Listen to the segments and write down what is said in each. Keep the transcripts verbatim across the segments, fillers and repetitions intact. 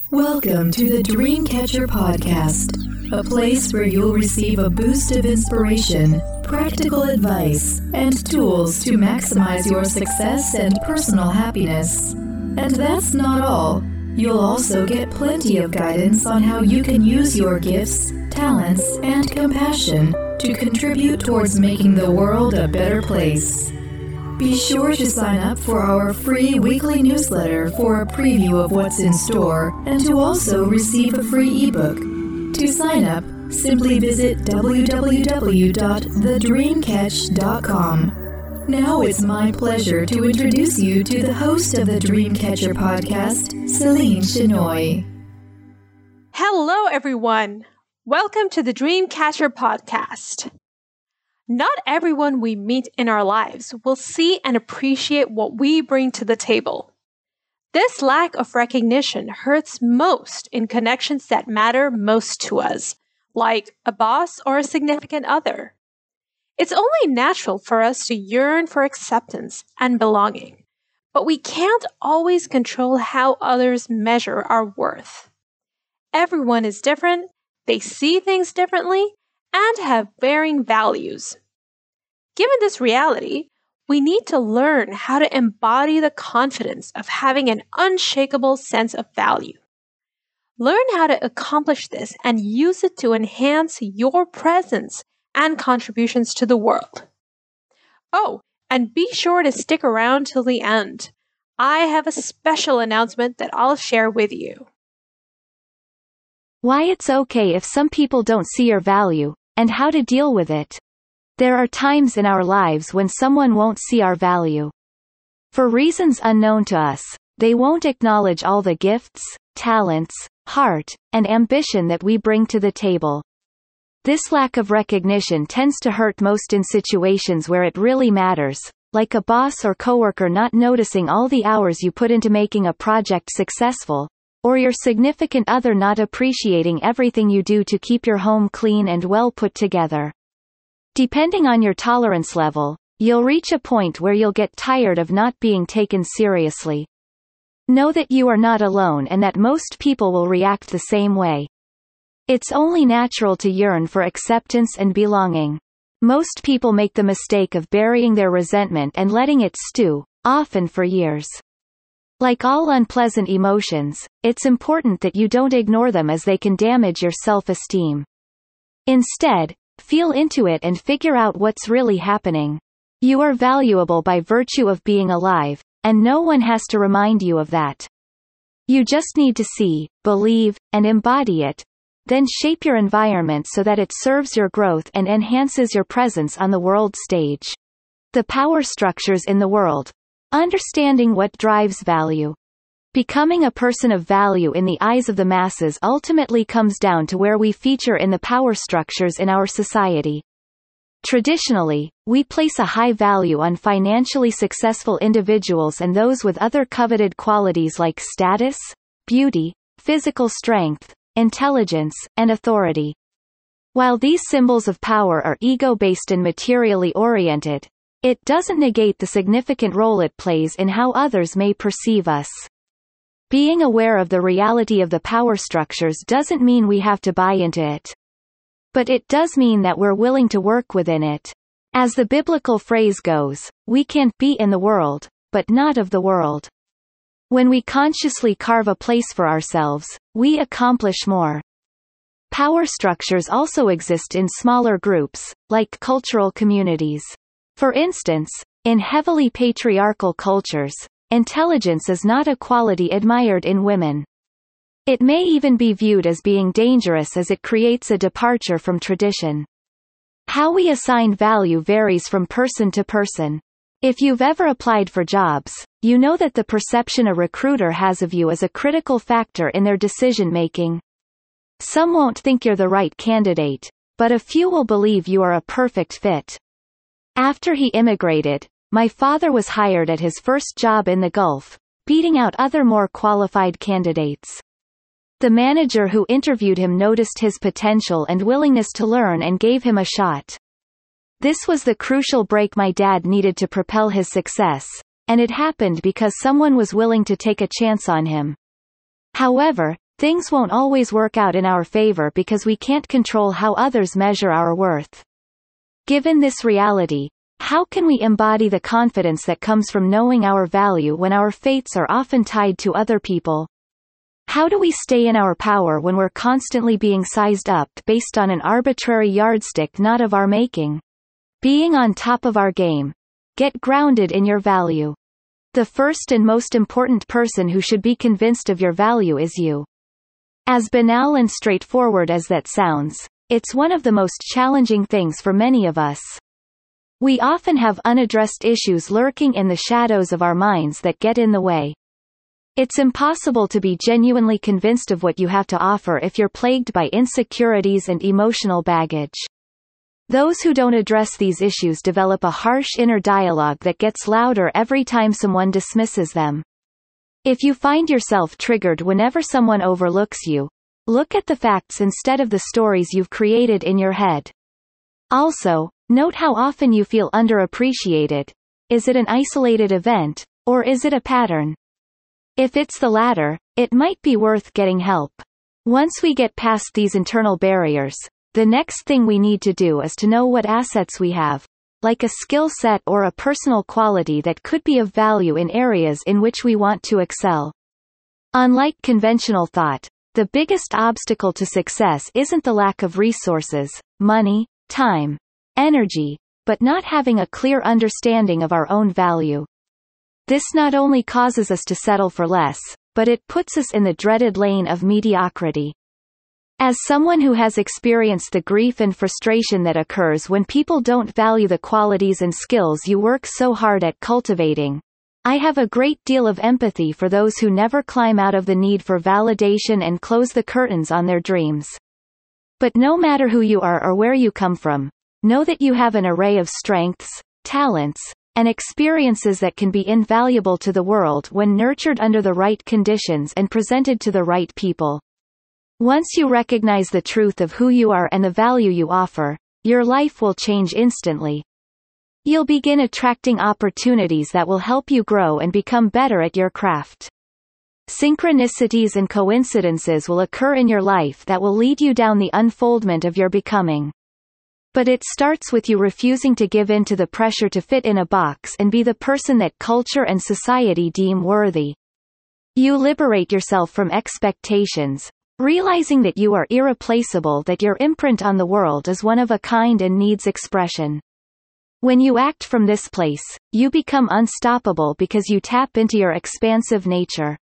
Welcome to the Dreamcatcher Podcast, a place where you'll receive a boost of inspiration, practical advice, and tools to maximize your success and personal happiness. And that's not all. You'll also get plenty of guidance on how you can use your gifts, talents, and compassion to contribute towards making the world a better place. Be sure to sign up for our free weekly newsletter for a preview of what's in store and to also receive a free ebook. To sign up, simply visit w w w dot the dream catch dot com. Now it's my pleasure to introduce you to the host of the Dreamcatcher Podcast, Celine Chenoy. Hello, everyone. Welcome to the Dreamcatcher Podcast. Not everyone we meet in our lives will see and appreciate what we bring to the table. This lack of recognition hurts most in connections that matter most to us, like a boss or a significant other. It's only natural for us to yearn for acceptance and belonging, but we can't always control how others measure our worth. Everyone is different, they see things differently, and have varying values. Given this reality, we need to learn how to embody the confidence of having an unshakable sense of value. Learn how to accomplish this and use it to enhance your presence and contributions to the world. Oh, and be sure to stick around till the end. I have a special announcement that I'll share with you. Why it's okay if some people don't see your value, and how to deal with it. There are times in our lives when someone won't see our value. For reasons unknown to us, they won't acknowledge all the gifts, talents, heart, and ambition that we bring to the table. This lack of recognition tends to hurt most in situations where it really matters, like a boss or coworker not noticing all the hours you put into making a project successful, or your significant other not appreciating everything you do to keep your home clean and well put together. Depending on your tolerance level, you'll reach a point where you'll get tired of not being taken seriously. Know that you are not alone and that most people will react the same way. It's only natural to yearn for acceptance and belonging. Most people make the mistake of burying their resentment and letting it stew, often for years. Like all unpleasant emotions, it's important that you don't ignore them as they can damage your self-esteem. Instead, feel into it and figure out what's really happening. You are valuable by virtue of being alive, and no one has to remind you of that. You just need to see, believe, and embody it, then shape your environment so that it serves your growth and enhances your presence on the world stage. The power structures in the world. Understanding what drives value. Becoming a person of value in the eyes of the masses ultimately comes down to where we feature in the power structures in our society. Traditionally, we place a high value on financially successful individuals and those with other coveted qualities like status, beauty, physical strength, intelligence, and authority. While these symbols of power are ego-based and materially oriented, it doesn't negate the significant role it plays in how others may perceive us. Being aware of the reality of the power structures doesn't mean we have to buy into it. But it does mean that we're willing to work within it. As the biblical phrase goes, we can't be in the world, but not of the world. When we consciously carve a place for ourselves, we accomplish more. Power structures also exist in smaller groups, like cultural communities. For instance, in heavily patriarchal cultures, intelligence is not a quality admired in women. It may even be viewed as being dangerous as it creates a departure from tradition. How we assign value varies from person to person. If you've ever applied for jobs, you know that the perception a recruiter has of you is a critical factor in their decision-making. Some won't think you're the right candidate, but a few will believe you are a perfect fit. After he immigrated, my father was hired at his first job in the Gulf, beating out other more qualified candidates. The manager who interviewed him noticed his potential and willingness to learn and gave him a shot. This was the crucial break my dad needed to propel his success, and it happened because someone was willing to take a chance on him. However, things won't always work out in our favor because we can't control how others measure our worth. Given this reality, how can we embody the confidence that comes from knowing our value when our fates are often tied to other people? How do we stay in our power when we're constantly being sized up based on an arbitrary yardstick not of our making? Being on top of our game. Get grounded in your value. The first and most important person who should be convinced of your value is you. As banal and straightforward as that sounds, it's one of the most challenging things for many of us. We often have unaddressed issues lurking in the shadows of our minds that get in the way. It's impossible to be genuinely convinced of what you have to offer if you're plagued by insecurities and emotional baggage. Those who don't address these issues develop a harsh inner dialogue that gets louder every time someone dismisses them. If you find yourself triggered whenever someone overlooks you, look at the facts instead of the stories you've created in your head. Also, note how often you feel underappreciated. Is it an isolated event, or is it a pattern? If it's the latter, it might be worth getting help. Once we get past these internal barriers, the next thing we need to do is to know what assets we have, like a skill set or a personal quality that could be of value in areas in which we want to excel. Unlike conventional thought, the biggest obstacle to success isn't the lack of resources, money, time, energy, but not having a clear understanding of our own value. This not only causes us to settle for less, but it puts us in the dreaded lane of mediocrity. As someone who has experienced the grief and frustration that occurs when people don't value the qualities and skills you work so hard at cultivating, I have a great deal of empathy for those who never climb out of the need for validation and close the curtains on their dreams. But no matter who you are or where you come from, know that you have an array of strengths, talents, and experiences that can be invaluable to the world when nurtured under the right conditions and presented to the right people. Once you recognize the truth of who you are and the value you offer, your life will change instantly. You'll begin attracting opportunities that will help you grow and become better at your craft. Synchronicities and coincidences will occur in your life that will lead you down the unfoldment of your becoming. But it starts with you refusing to give in to the pressure to fit in a box and be the person that culture and society deem worthy. You liberate yourself from expectations, realizing that you are irreplaceable, that your imprint on the world is one of a kind and needs expression. When you act from this place, you become unstoppable because you tap into your expansive nature.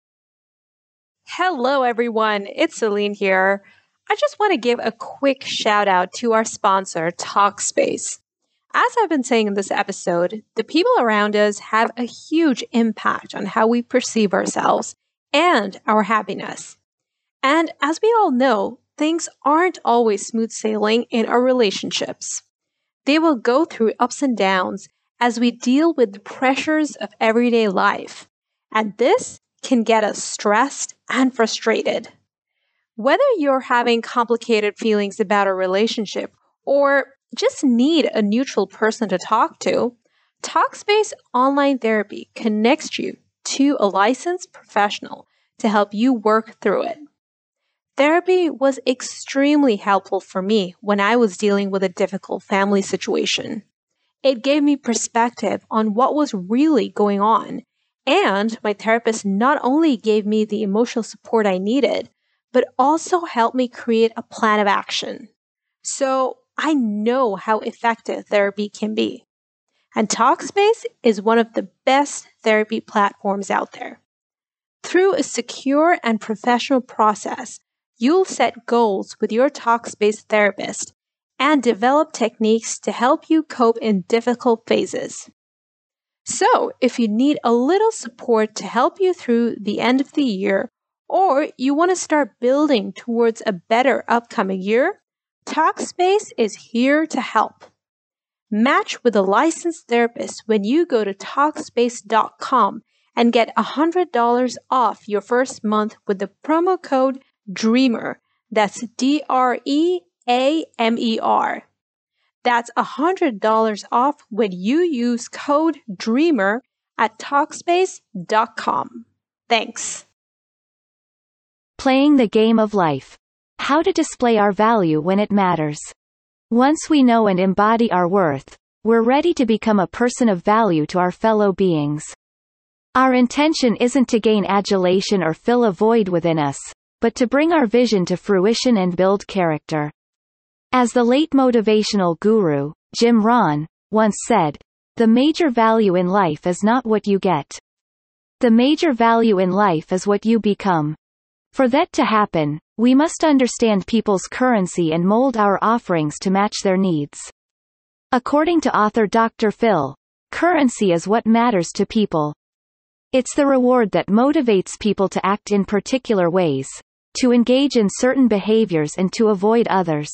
Hello, everyone. It's Celine here. I just want to give a quick shout out to our sponsor, Talkspace. As I've been saying in this episode, the people around us have a huge impact on how we perceive ourselves and our happiness. And as we all know, things aren't always smooth sailing in our relationships. They will go through ups and downs as we deal with the pressures of everyday life. And this can get us stressed and frustrated. Whether you're having complicated feelings about a relationship or just need a neutral person to talk to, Talkspace Online Therapy connects you to a licensed professional to help you work through it. Therapy was extremely helpful for me when I was dealing with a difficult family situation. It gave me perspective on what was really going on, and my therapist not only gave me the emotional support I needed, but also helped me create a plan of action. So I know how effective therapy can be. And Talkspace is one of the best therapy platforms out there. Through a secure and professional process, you'll set goals with your Talkspace therapist and develop techniques to help you cope in difficult phases. So, if you need a little support to help you through the end of the year, or you want to start building towards a better upcoming year, Talkspace is here to help. Match with a licensed therapist when you go to Talkspace dot com and get one hundred dollars off your first month with the promo code DREAMER. That's D R E A M E R. That's one hundred dollars off when you use code DREAMER at Talkspace dot com. Thanks. Playing the game of life. How to display our value when it matters. Once we know and embody our worth, we're ready to become a person of value to our fellow beings. Our intention isn't to gain adulation or fill a void within us, but to bring our vision to fruition and build character. As the late motivational guru, Jim Rohn, once said, "The major value in life is not what you get. The major value in life is what you become." For that to happen, we must understand people's currency and mold our offerings to match their needs. According to author Doctor Phil, currency is what matters to people. It's the reward that motivates people to act in particular ways, to engage in certain behaviors and to avoid others.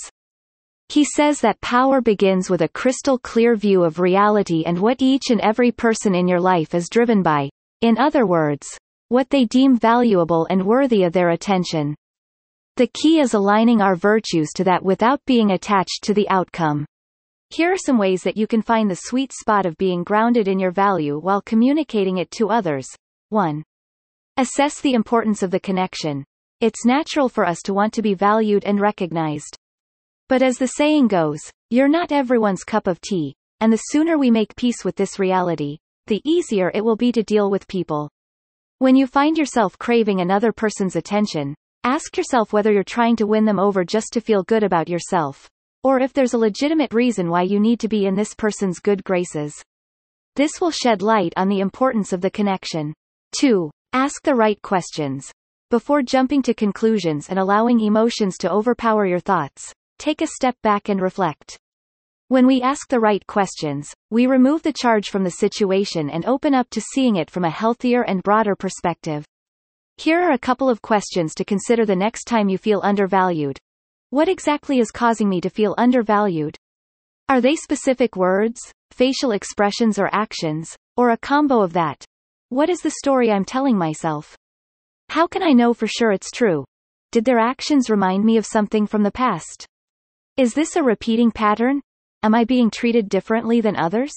He says that power begins with a crystal clear view of reality and what each and every person in your life is driven by. In other words, what they deem valuable and worthy of their attention. The key is aligning our virtues to that without being attached to the outcome. Here are some ways that you can find the sweet spot of being grounded in your value while communicating it to others. one. Assess the importance of the connection. It's natural for us to want to be valued and recognized. But as the saying goes, you're not everyone's cup of tea, and the sooner we make peace with this reality, the easier it will be to deal with people. When you find yourself craving another person's attention, ask yourself whether you're trying to win them over just to feel good about yourself, or if there's a legitimate reason why you need to be in this person's good graces. This will shed light on the importance of the connection. two. Ask the right questions. Before jumping to conclusions and allowing emotions to overpower your thoughts, take a step back and reflect. When we ask the right questions, we remove the charge from the situation and open up to seeing it from a healthier and broader perspective. Here are a couple of questions to consider the next time you feel undervalued. What exactly is causing me to feel undervalued? Are they specific words, facial expressions or actions, or a combo of that? What is the story I'm telling myself? How can I know for sure it's true? Did their actions remind me of something from the past? Is this a repeating pattern? Am I being treated differently than others?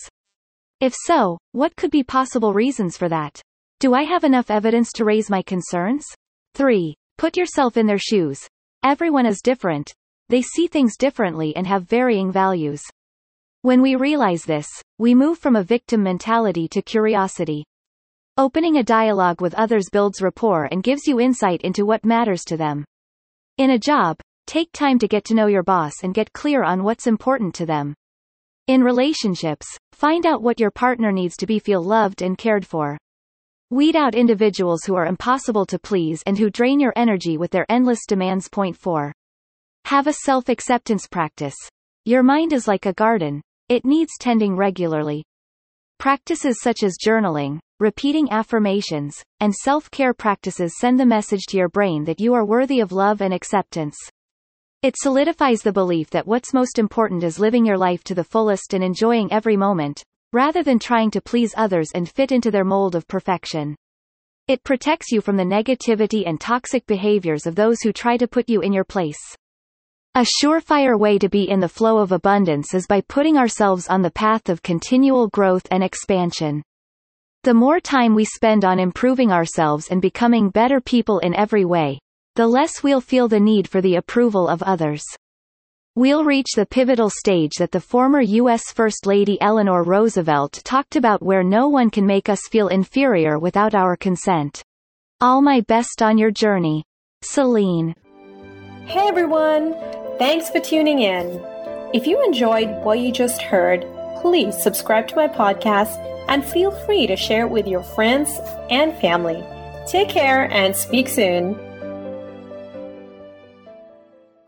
If so, what could be possible reasons for that? Do I have enough evidence to raise my concerns? three. Put yourself in their shoes. Everyone is different. They see things differently and have varying values. When we realize this, we move from a victim mentality to curiosity. Opening a dialogue with others builds rapport and gives you insight into what matters to them. In a job, take time to get to know your boss and get clear on what's important to them. In relationships, find out what your partner needs to be feel loved and cared for. Weed out individuals who are impossible to please and who drain your energy with their endless demands. Point four. Have a self-acceptance practice. Your mind is like a garden. It needs tending regularly. Practices such as journaling, repeating affirmations, and self-care practices send the message to your brain that you are worthy of love and acceptance. It solidifies the belief that what's most important is living your life to the fullest and enjoying every moment, rather than trying to please others and fit into their mold of perfection. It protects you from the negativity and toxic behaviors of those who try to put you in your place. A surefire way to be in the flow of abundance is by putting ourselves on the path of continual growth and expansion. The more time we spend on improving ourselves and becoming better people in every way, the less we'll feel the need for the approval of others. We'll reach the pivotal stage that the former U S First Lady Eleanor Roosevelt talked about, where no one can make us feel inferior without our consent. All my best on your journey. Celine. Hey everyone! Thanks for tuning in. If you enjoyed what you just heard, please subscribe to my podcast and feel free to share it with your friends and family. Take care and speak soon.